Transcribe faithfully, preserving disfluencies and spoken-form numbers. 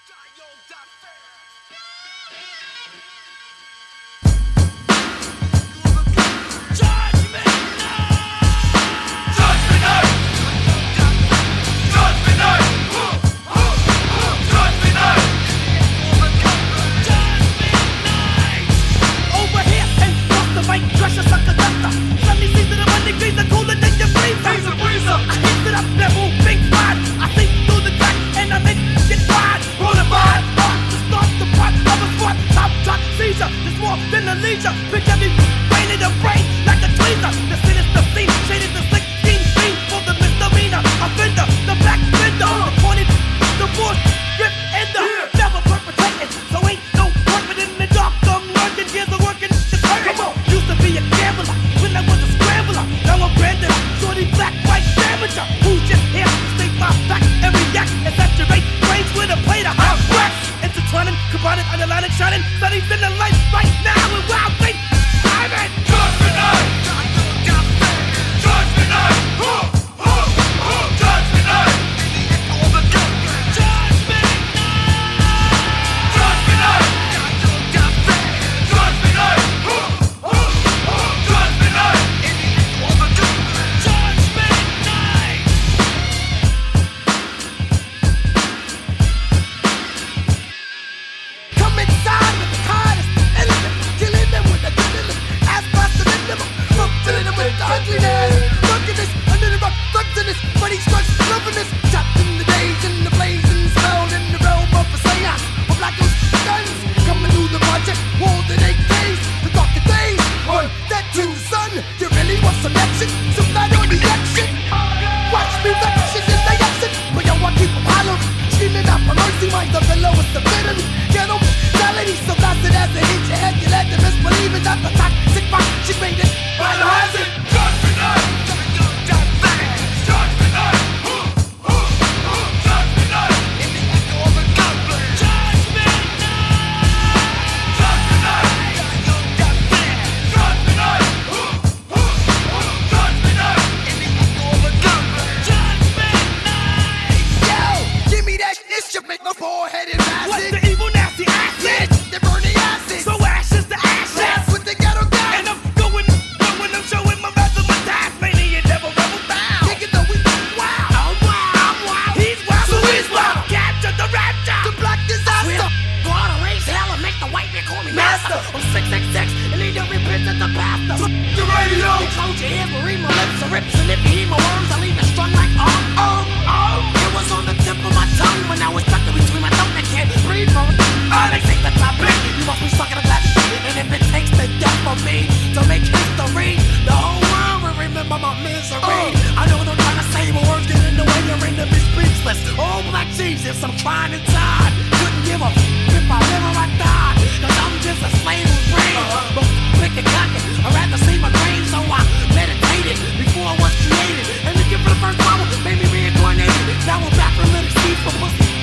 Pick every brain in the brain like a tweezer. The sinister scene, shaded the slick scheme, scene for the misdemeanor offender, the black vendor, the pointed, the force, grip, and the never perpetrating. So ain't no purpose in the dark. I'm lurking, years of working. It's hurting. Used to be a gambler when I was a scrambler. Now I'm branded, shorty black, white damager. Who's just here to state my fact and react and saturate brains with a plate of hot wax. Intertwining, combining, underlining, shining, studies in the light right now. And wild things, I'm in Judgment Night. Judgment Night. Judgment Night. Judgment Night. Judgment Night. Judgment Night. Judgment Night. Judgment Night. Come inside with the hardest element, killing them with the diddle, ass past the minimum, from filling them with the ugliness. Drunkenness, under the rock, drunkenness, money struts, lovingness, trapped in the days, in the blazing smell, in the realm of a seance, of black ghost guns, coming through the project, walls and A Ks, the darker days, on that to the sun. You really want some action, some light on the action. Watch me action in the action, but yo, I keep them hollow, screaming out for mercy, mind of the lowest ability. Get on mentality, so that's it as it hits your head. You let them misbelieve it, not the toxic rock. She made it biohazard. Judgment Night. Judgment Night. Judgment Night. In the echo of a goblin. Judgment Night. Judgment Night. Judgment Night. Judgment Night. In the echo of a goblin. Judgment Night. Yo, give me that shit, you make my forehead and acid. What's the evil nasty acid? They burn the acid. So ashes to ashes. That's what they got on gas. And I'm going, going, I'm showing my wrath of my task. Mania devil rebel bound. Thinking that we wow. I'm wild. I'm wild. He's wild. So he's wild. Capture the rapture. The black disaster. Go out and raise hell and make the white man call me master. I'm six six six and need to repent to the pastor. The radio. You close your ears, but read my lips are rips. And if you hear my words, I'll leave it strung like oh, oh, oh. It was on the tip of my tongue when I was stuck in between my thumb. I can't breathe from it. Oh, they take the topic. You must be stuck in a glass. And if it takes the death for me to make history, the whole world will remember my misery. Uh, I know what I'm trying to say, but words get in the way. You're in the speechless. Oh, black Jesus, I'm trying inside. Couldn't give a f if I live or I die. Cause I'm just a slave who's brave. Uh-huh. But pick a cotton, I'd rather see my grave. So I meditated before I was created. And looking for the first power, made me reincarnated. Now I'm back from little Steve for pussy.